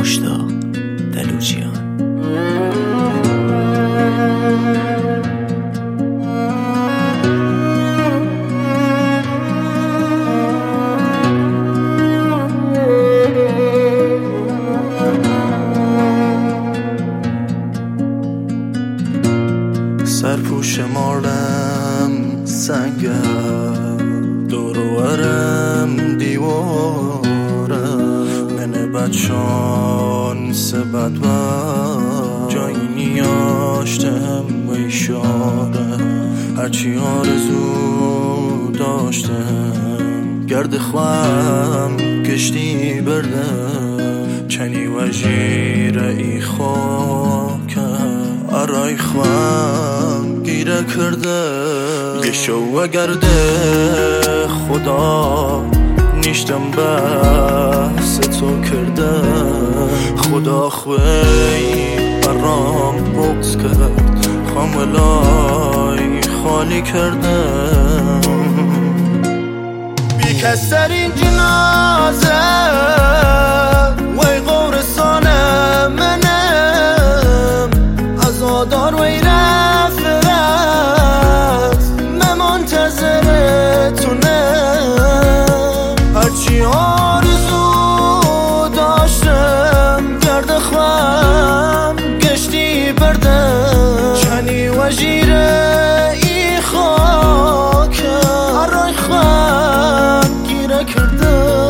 مشتاق دلوچیان. سرپوش مالم سنگم، دورورم دیوارم، من بدشان سبت و جایی نیاشتم و اشارم، هرچی آرزو داشتم گرد خوام گشتی بردم، چنی و جیره ای خاکم ارای خوام گیره کرده، گشو و گرده خدا نیشتم بحث تو کرده، خدا خوی برام بغض کرد، خوام ولای خالی کرده، بی کس در این جنازه وی قورستان منم، عزادار وی رفت من منتظر تونم، هرچی آرزو داشتم گرد خوام گشتی بردم، چنی و جیره ای خاکم ارای خوام گیره کردم.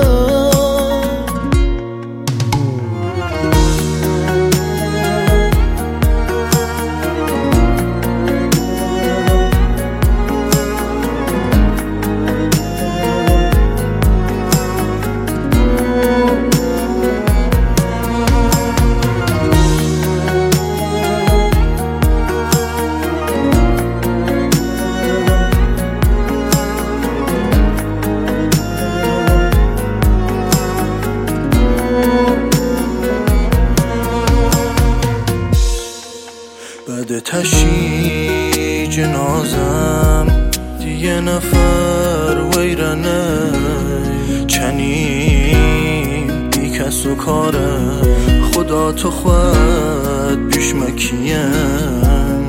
بعد تشی جنازم دیگه نفر ویرنه، چنین بی کس و کاره خدا تو خود بیش مکیم،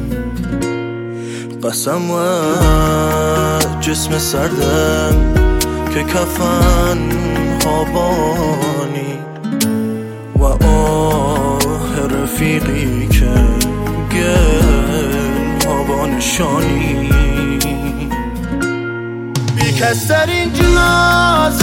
قسم و جسم سردم که کفن هابانی و آه رفیقی که گل هوا نشانی، بی کس در این جنازه